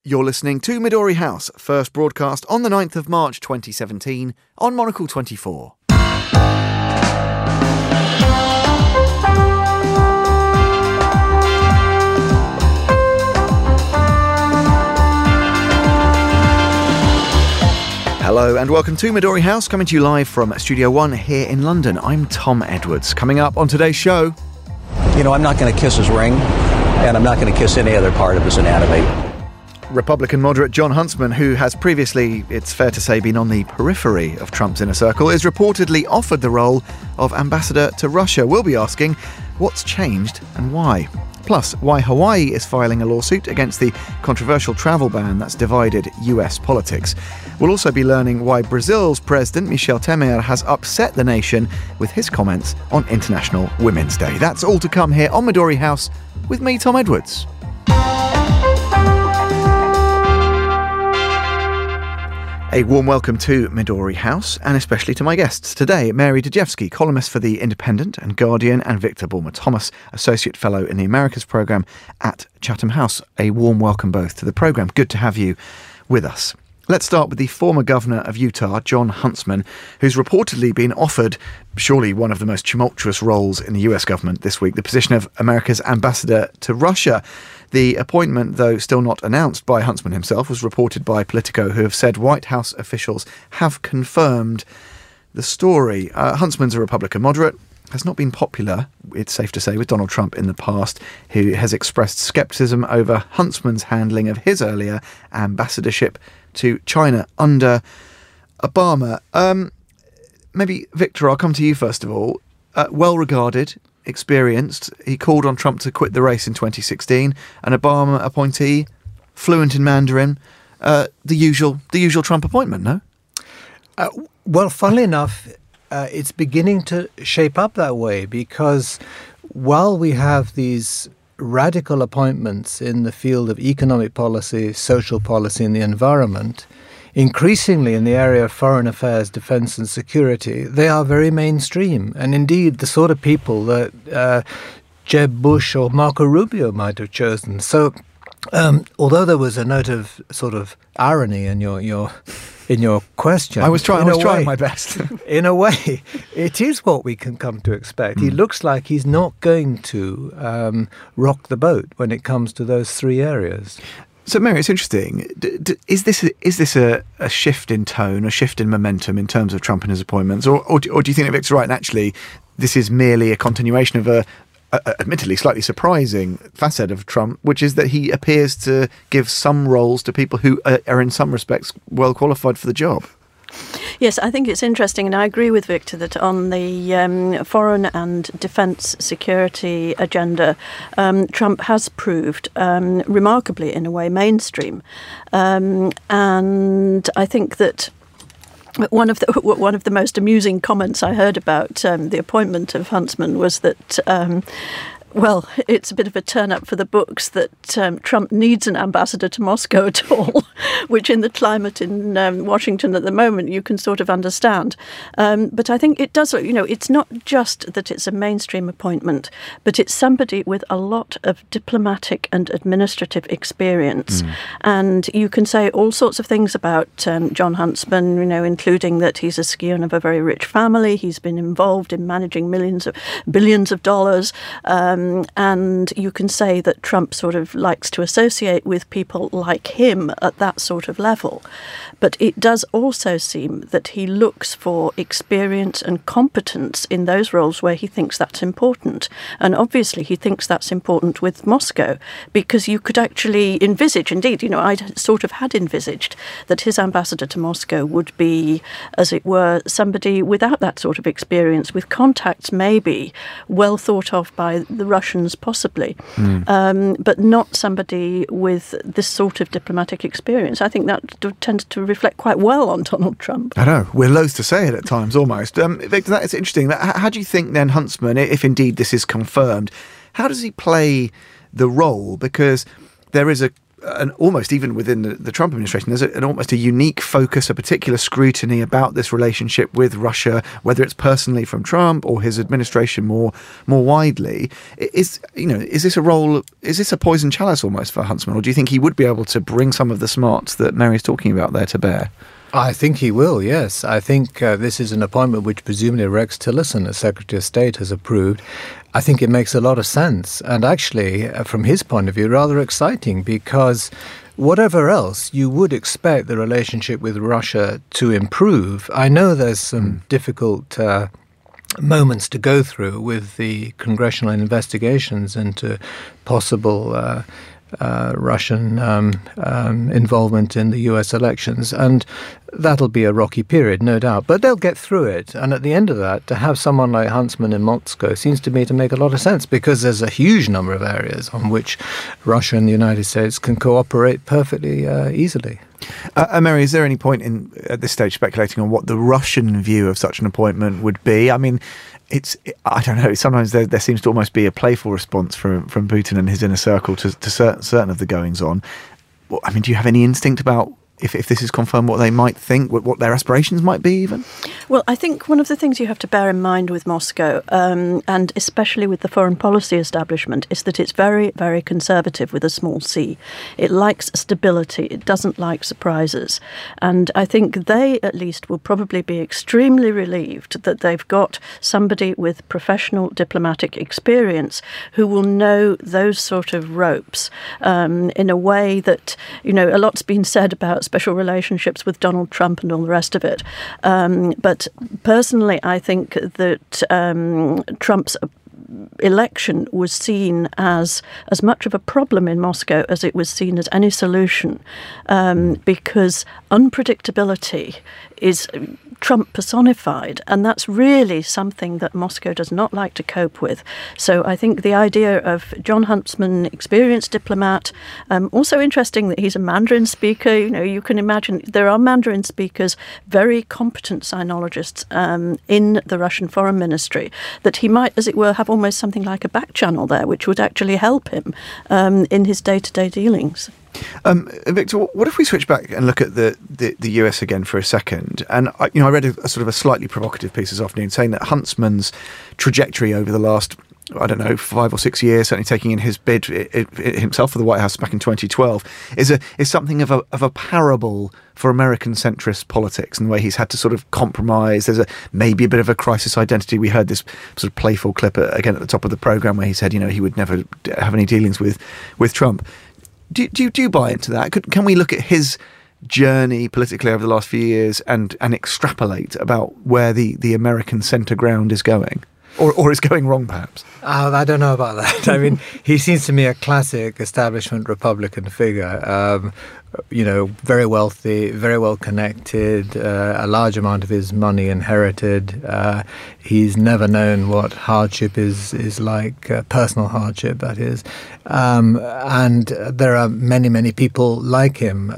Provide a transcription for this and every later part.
You're listening to Midori House, first broadcast on the 9th of March 2017 on Monocle 24. Hello and welcome to Midori House, coming to you live from Studio One here in London. I'm Tom Edwards. Coming up on today's show... You know, I'm not going to kiss his ring, and I'm not going to kiss any other part of his anatomy. Republican moderate Jon Huntsman, who has previously, it's fair to say, been on the periphery of Trump's inner circle, is reportedly offered the role of ambassador to Russia. We'll be asking what's changed and why. Plus, why Hawaii is filing a lawsuit against the controversial travel ban that's divided US politics. We'll also be learning why Brazil's President Michel Temer has upset the nation with his comments on International Women's Day. That's all to come here on Midori House with me, Tom Edwards. A warm welcome to Midori House, and especially to my guests today, Mary Dejevsky, columnist for The Independent and Guardian, and Victor Bulmer-Thomas, Associate Fellow in the Americas Programme at Chatham House. A warm welcome both to the programme. Good to have you with us. Let's start with the former governor of Utah, Jon Huntsman, who's reportedly been offered surely one of the most tumultuous roles in the US government this week, the position of America's ambassador to Russia. The appointment, though still not announced by Huntsman himself, was reported by Politico, who have said White House officials have confirmed the story. Huntsman's a Republican moderate, has not been popular, it's safe to say, with Donald Trump in the past, who has expressed scepticism over Huntsman's handling of his earlier ambassadorship to China under Obama. Maybe, Victor, I'll come to you first of all. Well-regarded, experienced. He called on Trump to quit the race in 2016. An Obama appointee, fluent in Mandarin. The usual Trump appointment, no? Well, funnily enough, it's beginning to shape up that way, because while we have these radical appointments in the field of economic policy, social policy and the environment, increasingly in the area of foreign affairs, defense and security, they are very mainstream. And indeed, the sort of people that Jeb Bush or Marco Rubio might have chosen. So although there was a note of sort of irony in your question, I was trying my best. In a way, it is what we can come to expect. He looks like he's not going to rock the boat when it comes to those three areas. So, Mary, it's interesting. Is this a shift in tone, a shift in momentum in terms of Trump and his appointments, or do you think that Victor's right? And actually, this is merely a continuation of a admittedly slightly surprising facet of Trump, which is that he appears to give some roles to people who are in some respects well qualified for the job. Yes, I think it's interesting, and I agree with Victor that on the foreign and defence security agenda, Trump has proved remarkably, in a way, mainstream. And I think that one of the most amusing comments I heard about the appointment of Huntsman was that well, it's a bit of a turn-up for the books that Trump needs an ambassador to Moscow at all, which in the climate in Washington at the moment you can sort of understand. But I think it does, it's not just that it's a mainstream appointment, but it's somebody with a lot of diplomatic and administrative experience. And you can say all sorts of things about Jon Huntsman, including that he's a scion of a very rich family. He's been involved in managing billions of dollars. And you can say that Trump sort of likes to associate with people like him at that sort of level. But it does also seem that he looks for experience and competence in those roles where he thinks that's important. And obviously he thinks that's important with Moscow, because you could actually envisage, indeed, I sort of had envisaged that his ambassador to Moscow would be, as it were, somebody without that sort of experience, with contacts maybe well thought of by the Russians possibly, but not somebody with this sort of diplomatic experience. I think that tends to reflect quite well on Donald Trump. I know, we're loath to say it at times almost. Victor, that is interesting. How do you think then Huntsman, if indeed this is confirmed, how does he play the role? Because there is a almost even within the Trump administration, there's almost a unique focus, a particular scrutiny about this relationship with Russia, whether it's personally from Trump or his administration more widely. Is this a poison chalice almost for Huntsman, or do you think he would be able to bring some of the smarts that Mary's talking about there to bear? I think he will, yes. I think this is an appointment which presumably Rex Tillerson, as Secretary of State, has approved. I think it makes a lot of sense. And actually, from his point of view, rather exciting, because whatever else, you would expect the relationship with Russia to improve. I know there's some difficult moments to go through with the congressional investigations into possible Russian involvement in the US elections, and that'll be a rocky period, no doubt, but they'll get through it. And at the end of that, to have someone like Huntsman in Moscow seems to me to make a lot of sense, because there's a huge number of areas on which Russia and the United States can cooperate perfectly easily. Mary, is there any point at this stage speculating on what the Russian view of such an appointment would be? I mean, I don't know, sometimes there seems to almost be a playful response from Putin and his inner circle to certain of the goings-on. I mean, do you have any instinct about, if this is confirmed, what they might think, what their aspirations might be even? Well, I think one of the things you have to bear in mind with Moscow, and especially with the foreign policy establishment, is that it's very, very conservative with a small c. It likes stability. It doesn't like surprises. And I think they, at least, will probably be extremely relieved that they've got somebody with professional diplomatic experience who will know those sort of ropes in a way that, a lot's been said about special relationships with Donald Trump and all the rest of it. But personally, I think that Trump's election was seen as much of a problem in Moscow as it was seen as any solution, because unpredictability is Trump personified, and that's really something that Moscow does not like to cope with. So I think the idea of John Huntsman, experienced diplomat, also interesting that he's a Mandarin speaker. You can imagine there are Mandarin speakers, very competent sinologists in the Russian Foreign Ministry, that he might, as it were, have almost something like a back channel there, which would actually help him in his day-to-day dealings. Victor, what if we switch back and look at the US again for a second? And I read a sort of a slightly provocative piece this afternoon saying that Huntsman's trajectory over the last, 5 or 6 years, certainly taking in his bid himself for the White House back in 2012, is something of a parable for American centrist politics and the way he's had to sort of compromise. There's maybe a bit of a crisis identity. We heard this sort of playful clip again at the top of the programme where he said, he would never have any dealings with Trump. Do you buy into that? Can we look at his journey politically over the last few years and extrapolate about where the American centre ground is going? Or is going wrong, perhaps? I don't know about that. I mean, he seems to me a classic establishment Republican figure. Very wealthy, very well connected, a large amount of his money inherited. He's never known what hardship is like, personal hardship, that is. And there are many, many people like him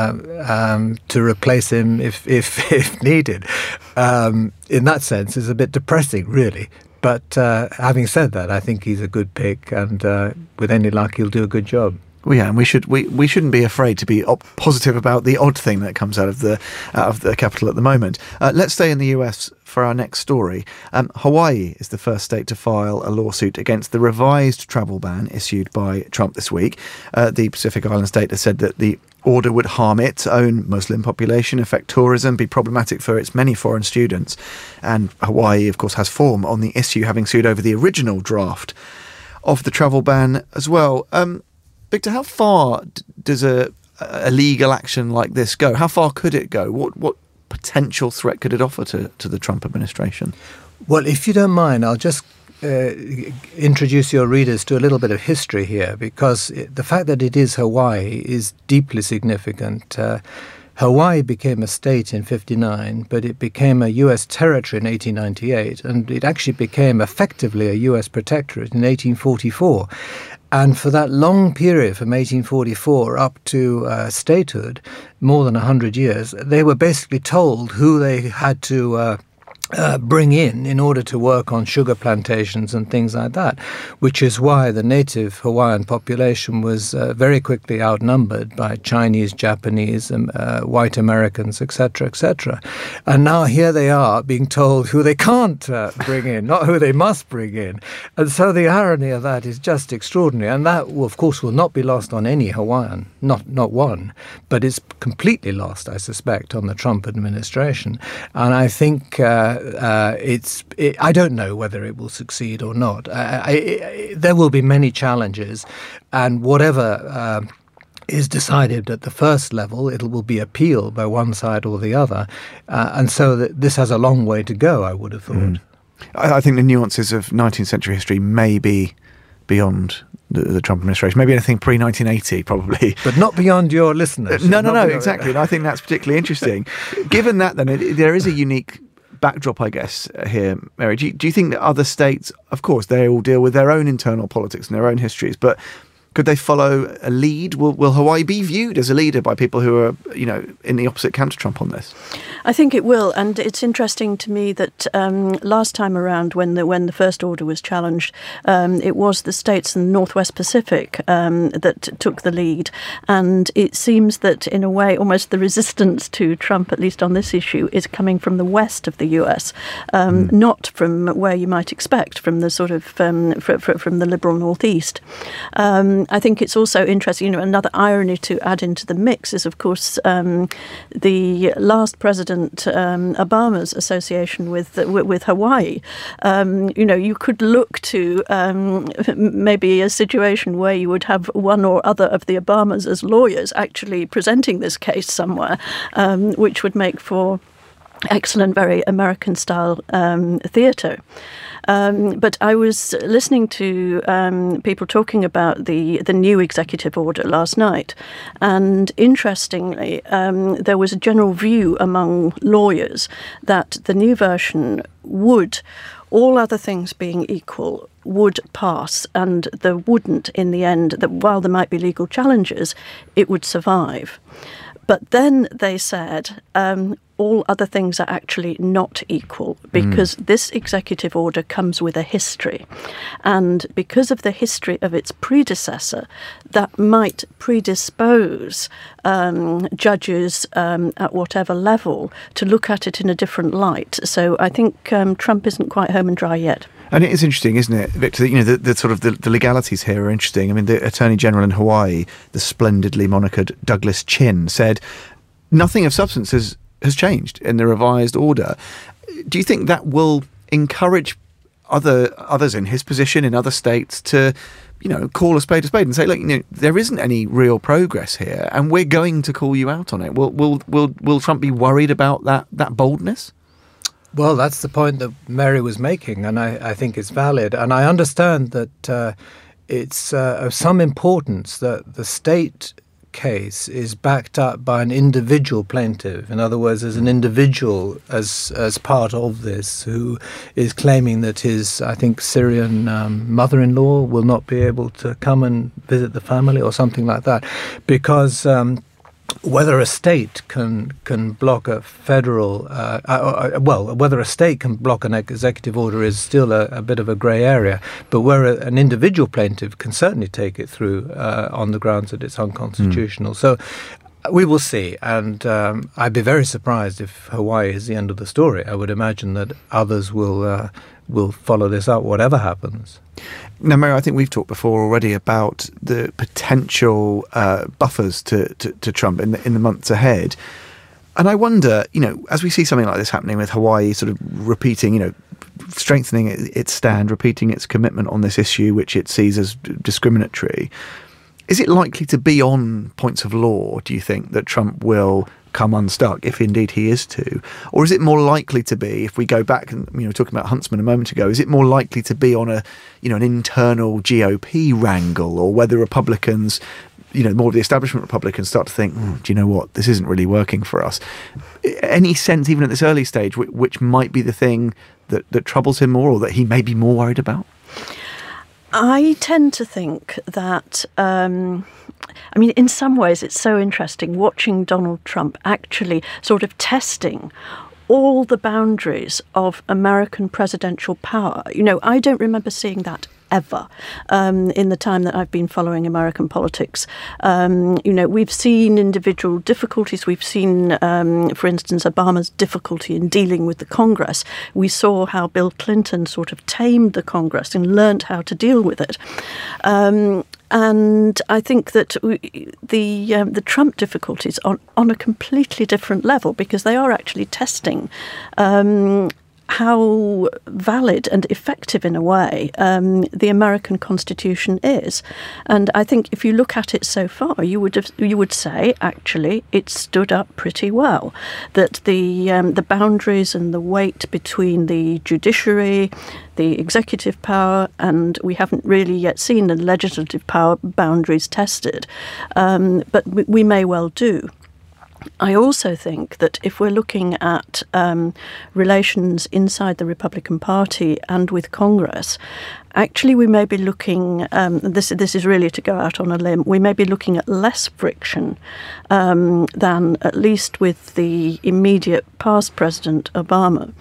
to replace him if needed. In that sense, it's a bit depressing, really. But having said that, I think he's a good pick, and with any luck, he'll do a good job. Well, yeah, and we shouldn't be afraid to be positive about the odd thing that comes out of the capital at the moment. Let's stay in the US for our next story. Hawaii is the first state to file a lawsuit against the revised travel ban issued by Trump this week. The Pacific Island state has said that the order would harm its own Muslim population, affect tourism, be problematic for its many foreign students. And Hawaii, of course, has form on the issue, having sued over the original draft of the travel ban as well. Victor, how far does a legal action like this go? How far could it go? What potential threat could it offer to the Trump administration? Well, if you don't mind, I'll just introduce your readers to a little bit of history here, because the fact that it is Hawaii is deeply significant. Hawaii became a state in 1959, but it became a U.S. territory in 1898, and it actually became effectively a U.S. protectorate in 1844. And for that long period, from 1844 up to statehood, more than 100 years, they were basically told who they had to bring in order to work on sugar plantations and things like that, which is why the native Hawaiian population was very quickly outnumbered by Chinese, Japanese, white Americans, etc., etc. And now here they are being told who they can't bring in, not who they must bring in. And so the irony of that is just extraordinary. And that, of course, will not be lost on any Hawaiian, not one, but it's completely lost, I suspect, on the Trump administration. And I think I don't know whether it will succeed or not. There will be many challenges, and whatever is decided at the first level, it will be appealed by one side or the other. And so this has a long way to go, I would have thought. I think the nuances of 19th century history may be beyond the Trump administration, maybe anything pre-1980 probably. But not beyond your listeners. No, exactly. And I think that's particularly interesting. Given that, then, there is a unique backdrop, I guess, here, Mary. Do you think that other states, of course, they all deal with their own internal politics and their own histories, but could they follow a lead? Will Hawaii be viewed as a leader by people who are, in the opposite camp to Trump on this? I think it will, and it's interesting to me that last time around, when the first order was challenged, it was the states in the Northwest Pacific that took the lead, and it seems that in a way, almost the resistance to Trump, at least on this issue, is coming from the west of the US, not from where you might expect, from the sort of from the liberal Northeast. I think it's also interesting, another irony to add into the mix is, of course, the last President Obama's association with Hawaii. You could look to maybe a situation where you would have one or other of the Obamas as lawyers actually presenting this case somewhere, which would make for excellent, very American-style theatre. But I was listening to people talking about the new executive order last night, and interestingly, there was a general view among lawyers that the new version would, all other things being equal, would pass, and there wouldn't, in the end, that while there might be legal challenges, it would survive. But then they said all other things are actually not equal, because this executive order comes with a history. And because of the history of its predecessor, that might predispose judges at whatever level to look at it in a different light. So I think Trump isn't quite home and dry yet. And it is interesting, isn't it, Victor? The sort of the legalities here are interesting. I mean, the Attorney General in Hawaii, the splendidly monikered Douglas Chin, said nothing of substance has changed in the revised order. Do you think that will encourage others in his position in other states to, call a spade and say, look, there isn't any real progress here, and we're going to call you out on it? Will Trump be worried about that boldness? Well, that's the point that Mary was making, and I think it's valid. And I understand that it's of some importance that the state case is backed up by an individual plaintiff. In other words, as an individual as part of this, who is claiming that his, I think, Syrian mother-in-law will not be able to come and visit the family or something like that, because whether a state can block a federal, whether a state can block an executive order is still a bit of a grey area. But where an individual plaintiff can certainly take it through on the grounds that it's unconstitutional. So we will see. And I'd be very surprised if Hawaii is the end of the story. I would imagine that others will follow this up, whatever happens. Now, Mary, I think we've talked before already about the potential buffers to Trump in the months ahead. And I wonder, as we see something like this happening with Hawaii sort of repeating, strengthening its stand, repeating its commitment on this issue, which it sees as discriminatory, is it likely to be on points of law, do you think, that Trump will come unstuck, if indeed he is to? Or is it more likely to be, if we go back and talking about Huntsman a moment ago, is it more likely to be on an internal GOP wrangle, or whether Republicans, more of the establishment Republicans start to think, do you know what, this isn't really working for us? Any sense, even at this early stage, which might be the thing that troubles him more, or that he may be more worried about? I tend to think that, in some ways it's so interesting watching Donald Trump actually sort of testing all the boundaries of American presidential power. I don't remember seeing that ever in the time that I've been following American politics. We've seen individual difficulties. We've seen, for instance, Obama's difficulty in dealing with the Congress. We saw how Bill Clinton sort of tamed the Congress and learnt how to deal with it. And I think that the Trump difficulties are on a completely different level, because they are actually testing how valid and effective, in a way, the American Constitution is. And I think if you look at it so far, you would say, actually, it stood up pretty well. That the boundaries and the weight between the judiciary, the executive power, and we haven't really yet seen the legislative power boundaries tested, but we may well do. I also think that if we're looking at relations inside the Republican Party and with Congress, actually we may be looking, this is really to go out on a limb, we may be looking at less friction than at least with the immediate past President Obama,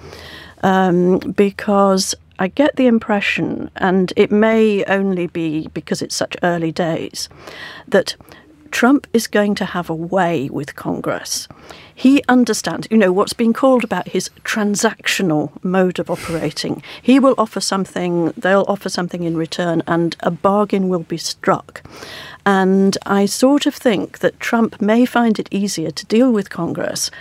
because I get the impression, and it may only be because it's such early days, that Trump is going to have a way with Congress. He understands, what's been called about his transactional mode of operating. He will offer something, they'll offer something in return, and a bargain will be struck. And I sort of think that Trump may find it easier to deal with Congress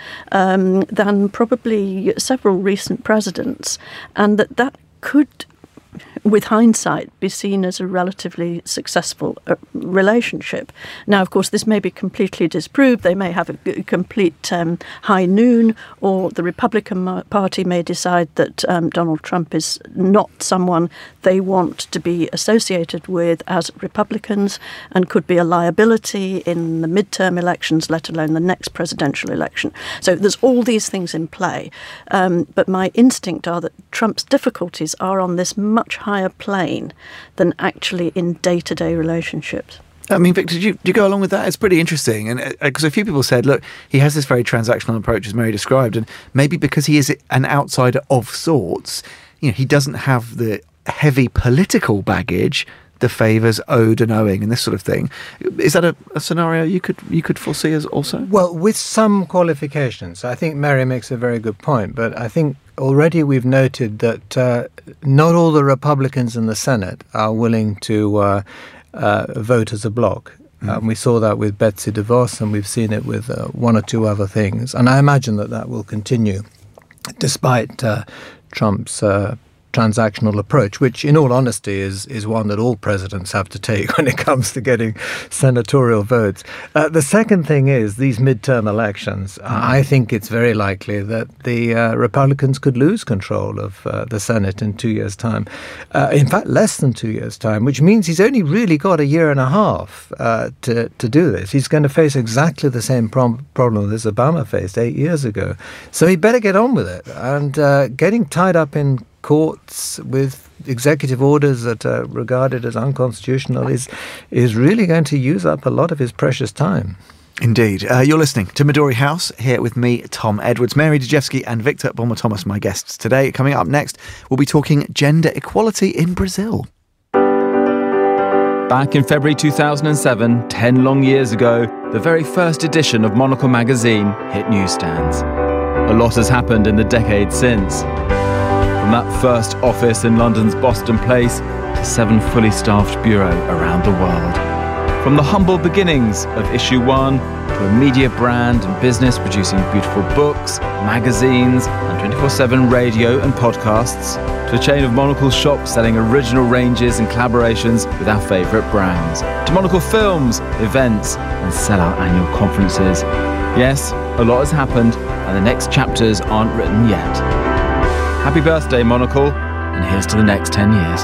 than probably several recent presidents, and that could, with hindsight, be seen as a relatively successful relationship. Now, of course, this may be completely disproved. They may have a complete high noon, or the Republican Party may decide that Donald Trump is not someone they want to be associated with as Republicans, and could be a liability in the midterm elections, let alone the next presidential election. So there's all these things in play. But my instinct are that Trump's difficulties are on this much higher plane than actually in day-to-day relationships. I mean, Victor, do you go along with that? It's pretty interesting. And because a few people said, look, he has this very transactional approach, as Mary described, and maybe because he is an outsider of sorts, he doesn't have the heavy political baggage, the favours owed and owing and this sort of thing. Is that a scenario you could foresee as also? Well, with some qualifications. I think Mary makes a very good point, but I think already we've noted that not all the Republicans in the Senate are willing to vote as a bloc. We saw that with Betsy DeVos, and we've seen it with one or two other things. And I imagine that will continue, despite Trump's transactional approach, which in all honesty is one that all presidents have to take when it comes to getting senatorial votes. The second thing is these midterm elections. I think it's very likely that the Republicans could lose control of the Senate in 2 years' time. In fact, less than 2 years' time, which means he's only really got a year and a half to do this. He's going to face exactly the same problem as Obama faced 8 years ago. So he better get on with it. And getting tied up in courts with executive orders that are regarded as unconstitutional is really going to use up a lot of his precious time. Indeed. You're listening to Midori House, here with me, Tom Edwards. Mary Dejewski and Victor Bulmer-Thomas, my guests today. Coming up next, we'll be talking gender equality in Brazil. Back in February 2007, 10 long years ago, the very first edition of Monocle magazine hit newsstands. A lot has happened in the decades since. From that first office in London's Boston Place to 7 fully staffed bureaux around the world. From the humble beginnings of Issue 1 to a media brand and business producing beautiful books, magazines and 24/7 radio and podcasts, to a chain of Monocle shops selling original ranges and collaborations with our favourite brands, to Monocle films, events and sell-out annual conferences. Yes, a lot has happened and the next chapters aren't written yet. Happy birthday, Monocle, and here's to the next 10 years.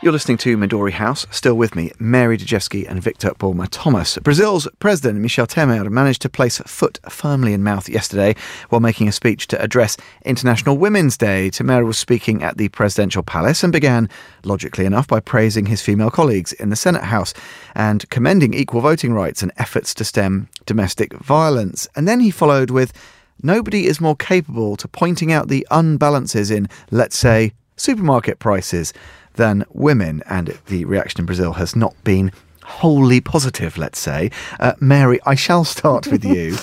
You're listening to Midori House. Still with me, Mary Dejevsky and Victor Bulmer-Thomas. Brazil's President Michel Temer managed to place foot firmly in mouth yesterday while making a speech to address International Women's Day. Temer was speaking at the presidential palace and began, logically enough, by praising his female colleagues in the Senate House and commending equal voting rights and efforts to stem domestic violence. And then he followed with, "Nobody is more capable to pointing out the unbalances in, let's say, supermarket prices than women," and the reaction in Brazil has not been wholly positive, let's say. Mary, I shall start with you.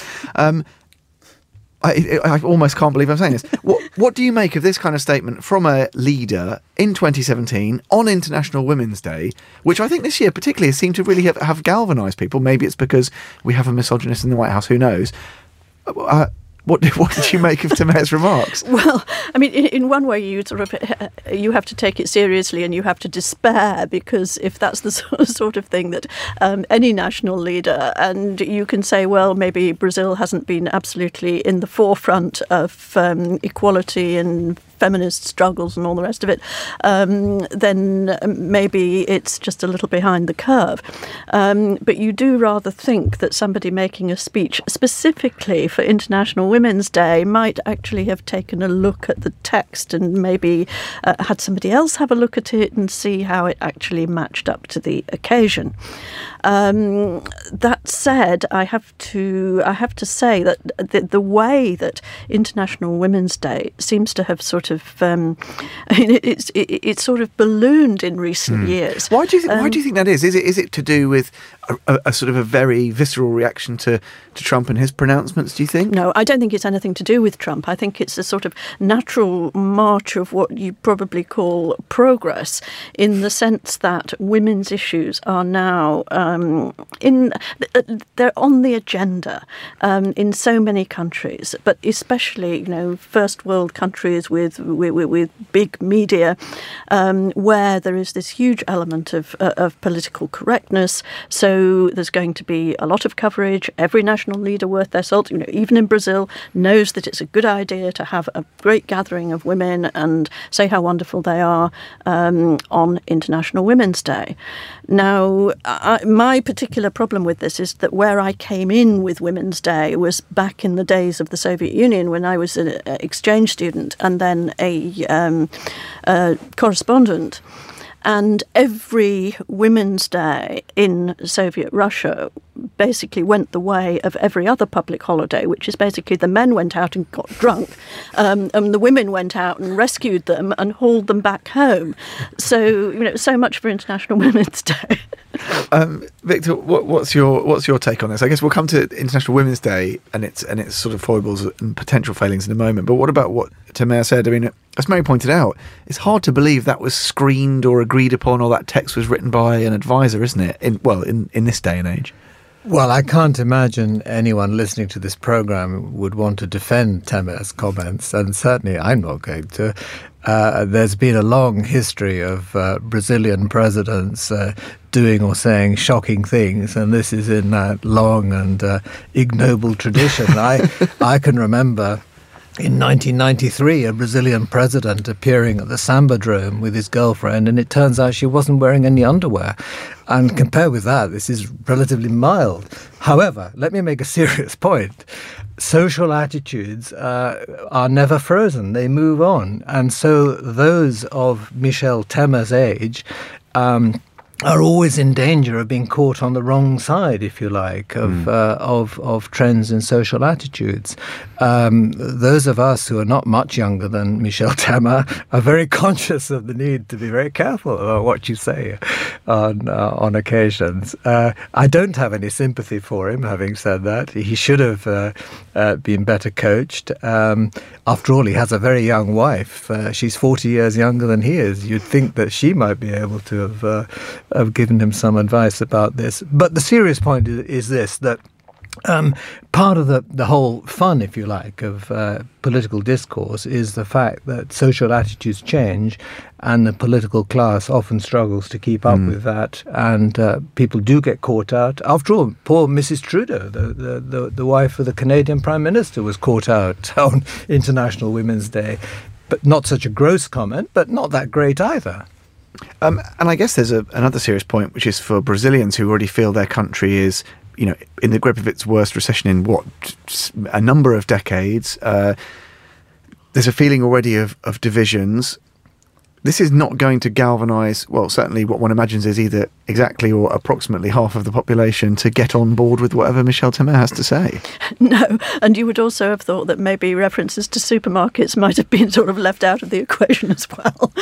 I almost can't believe I'm saying this. What do you make of this kind of statement from a leader in 2017 on International Women's Day, which I think this year particularly seemed to really have galvanised people? Maybe it's because we have a misogynist in the White House, who knows? What did you make of Temer's remarks? Well, I mean, in one way, you have to take it seriously and you have to despair, because if that's the sort of thing that any national leader, and you can say, well, maybe Brazil hasn't been absolutely in the forefront of equality and feminist struggles and all the rest of it, then maybe it's just a little behind the curve. But you do rather think that somebody making a speech specifically for International Women's Day might actually have taken a look at the text and maybe had somebody else have a look at it and see how it actually matched up to the occasion. That said, I have to say that the way that International Women's Day seems to have sort of it's sort of ballooned in recent years. Why do you think that is? Is it to do with a sort of a very visceral reaction to Trump and his pronouncements, do you think? No, I don't think it's anything to do with Trump. I think it's a sort of natural march of what you probably call progress, in the sense that women's issues are now they're on the agenda in so many countries, but especially first world countries with big media, where there is this huge element of political correctness. So there's going to be a lot of coverage. Every national leader worth their salt, even in Brazil, knows that it's a good idea to have a great gathering of women and say how wonderful they are on International Women's Day. Now, my particular problem with this is that where I came in with Women's Day was back in the days of the Soviet Union, when I was an exchange student and then a correspondent. And every Women's Day in Soviet Russia basically went the way of every other public holiday, which is basically the men went out and got drunk, and the women went out and rescued them and hauled them back home. So, so much for International Women's Day. Victor, what's your take on this? I guess we'll come to International Women's Day and its sort of foibles and potential failings in a moment. But what about what Temer said? I mean, as Mary pointed out, it's hard to believe that was screened or agreed upon, or that text was written by an advisor, isn't it? In this day and age. Well, I can't imagine anyone listening to this programme would want to defend Temer's comments, and certainly I'm not going to. There's been a long history of Brazilian presidents doing or saying shocking things, and this is in that long and ignoble tradition. I can remember in 1993, a Brazilian president appearing at the Sambadrome with his girlfriend, and it turns out she wasn't wearing any underwear. And compared with that, this is relatively mild. However, let me make a serious point. Social attitudes are never frozen. They move on. And so those of Michel Temer's age are always in danger of being caught on the wrong side, if you like, of trends in social attitudes. Those of us who are not much younger than Michel Temer are very conscious of the need to be very careful about what you say on occasions. I don't have any sympathy for him, having said that. He should have been better coached. After all, he has a very young wife. She's 40 years younger than he is. You'd think that she might be able to have given him some advice about this. But the serious point is this, that part of the whole fun, if you like, of political discourse is the fact that social attitudes change, and the political class often struggles to keep up with that, and people do get caught out. After all, poor Mrs. Trudeau, the wife of the Canadian Prime Minister, was caught out on International Women's Day. But not such a gross comment, but not that great either. And I guess there's another serious point, which is for Brazilians who already feel their country is, in the grip of its worst recession in a number of decades. There's a feeling already of divisions. This is not going to galvanise, well, certainly what one imagines is either exactly or approximately half of the population to get on board with whatever Michel Temer has to say. No, and you would also have thought that maybe references to supermarkets might have been sort of left out of the equation as well.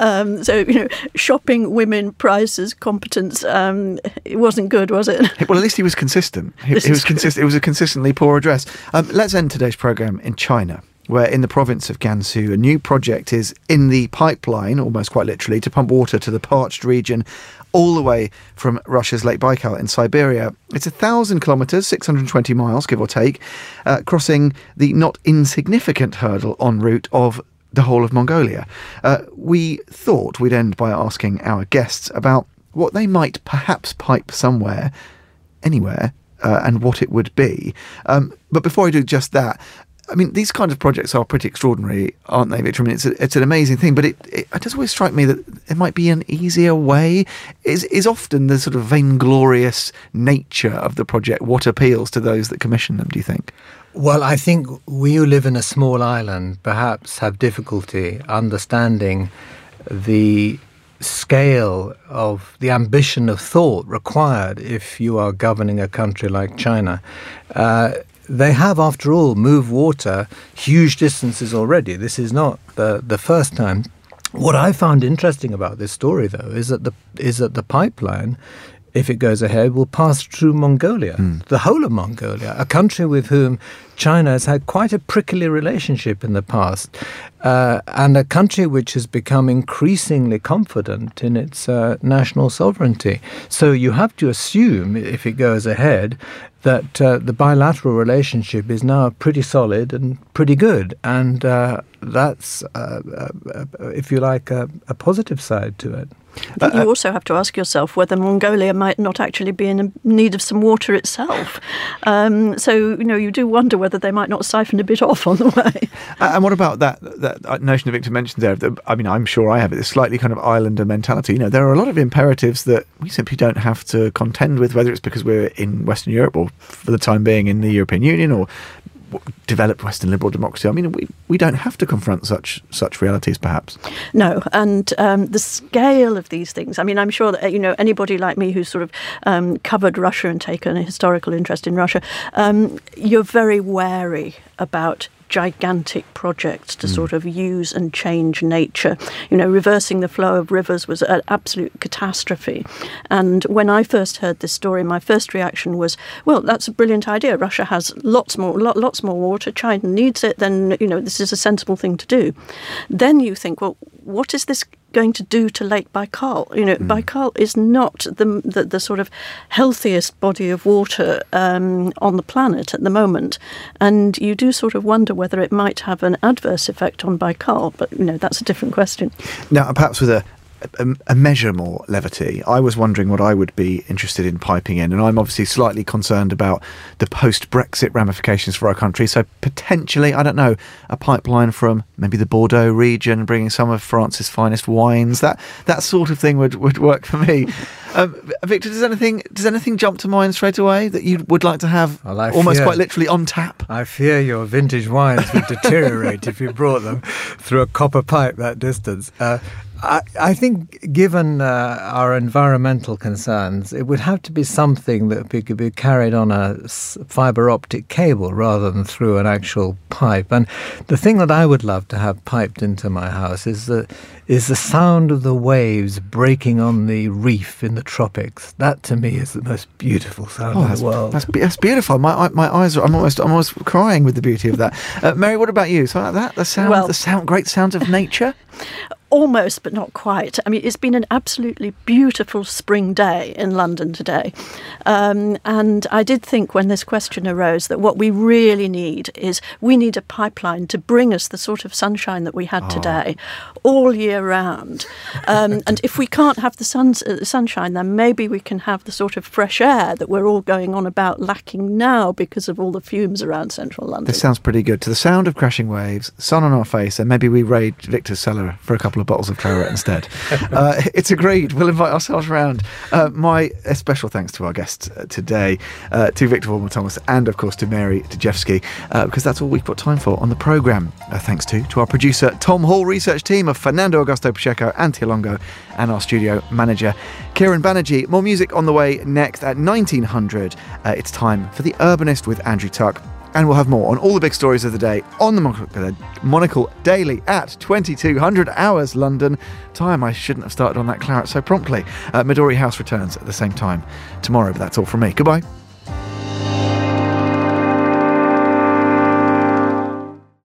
Shopping, women, prices, competence, it wasn't good, was it? Well, at least he was consistent. He was consistent. It was a consistently poor address. Let's end today's programme in China, where in the province of Gansu, a new project is in the pipeline, almost quite literally, to pump water to the parched region all the way from Russia's Lake Baikal in Siberia. It's 1,000 kilometres, 620 miles, give or take, crossing the not insignificant hurdle en route of the whole of Mongolia. We thought we'd end by asking our guests about what they might perhaps pipe somewhere, anywhere, and what it would be. But before I do just that, I mean, these kinds of projects are pretty extraordinary, aren't they, Victor? I mean, it's an amazing thing, but it does always strike me that there might be an easier way. Is often the sort of vainglorious nature of the project what appeals to those that commission them, do you think? Well, I think we who live in a small island perhaps have difficulty understanding the scale of the ambition of thought required if you are governing a country like China. They have, after all, moved water huge distances already. This is not the first time. What I found interesting about this story, though, is that the pipeline, if it goes ahead, will pass through Mongolia, the whole of Mongolia, a country with whom China has had quite a prickly relationship in the past, and a country which has become increasingly confident in its national sovereignty. So you have to assume, if it goes ahead, that the bilateral relationship is now pretty solid and pretty good. And that's, if you like, a positive side to it. You also have to ask yourself whether Mongolia might not actually be in need of some water itself. So, you do wonder whether they might not siphon a bit off on the way. And what about that notion that Victor mentioned there? I mean, I'm sure I have it, this slightly kind of islander mentality. There are a lot of imperatives that we simply don't have to contend with, whether it's because we're in Western Europe or for the time being in the European Union or developed Western liberal democracy. I mean, we don't have to confront such realities, perhaps. No, and the scale of these things. I mean, I'm sure that anybody like me who's sort of covered Russia and taken a historical interest in Russia, you're very wary about gigantic projects to sort of use and change nature. Reversing the flow of rivers was an absolute catastrophe. And when I first heard this story, my first reaction was, well, that's a brilliant idea. Russia has lots more water. China needs it. Then, this is a sensible thing to do. Then you think, well, what is this going to do to Lake Baikal? Baikal is not the sort of healthiest body of water on the planet at the moment, and you do sort of wonder whether it might have an adverse effect on Baikal, but that's a different question. Now, perhaps with a measure more levity, I was wondering what I would be interested in piping in, and I'm obviously slightly concerned about the post-Brexit ramifications for our country, so potentially, I don't know, a pipeline from maybe the Bordeaux region, bringing some of France's finest wines, that sort of thing would work for me. Victor, does anything jump to mind straight away that you would like to have quite literally on tap? I fear your vintage wines would deteriorate if you brought them through a copper pipe that distance. I think, given our environmental concerns, it would have to be something that could be carried on a fibre optic cable rather than through an actual pipe. And the thing that I would love to have piped into my house is the sound of the waves breaking on the reef in the tropics. That, to me, is the most beautiful sound in the world. That's beautiful. My eyes are. I'm almost crying with the beauty of that. Mary, what about you? Something like that? Great sounds of nature. Almost, but not quite. I mean, it's been an absolutely beautiful spring day in London today. And I did think when this question arose that what we really need is we need a pipeline to bring us the sort of sunshine that we had today all year round. And if we can't have the sunshine, then maybe we can have the sort of fresh air that we're all going on about lacking now because of all the fumes around central London. This sounds pretty good. To the sound of crashing waves, sun on our face, and maybe we raid Victor's cellar for a couple couple of bottles of claret instead. It's agreed. We'll invite ourselves around. My special thanks to our guests today, to Victor Woolmer-Thomas and, of course, to Mary Dejevsky, because that's all we've got time for on the programme. Thanks to our producer, Tom Hall, research team of Fernando Augusto Pacheco and Tia Longo, and our studio manager, Kieran Banerjee. More music on the way next at 1900. It's time for The Urbanist with Andrew Tuck. And we'll have more on all the big stories of the day on the Monocle Daily at 2200 hours London time. I shouldn't have started on that claret so promptly. Midori House returns at the same time tomorrow, but that's all from me. Goodbye.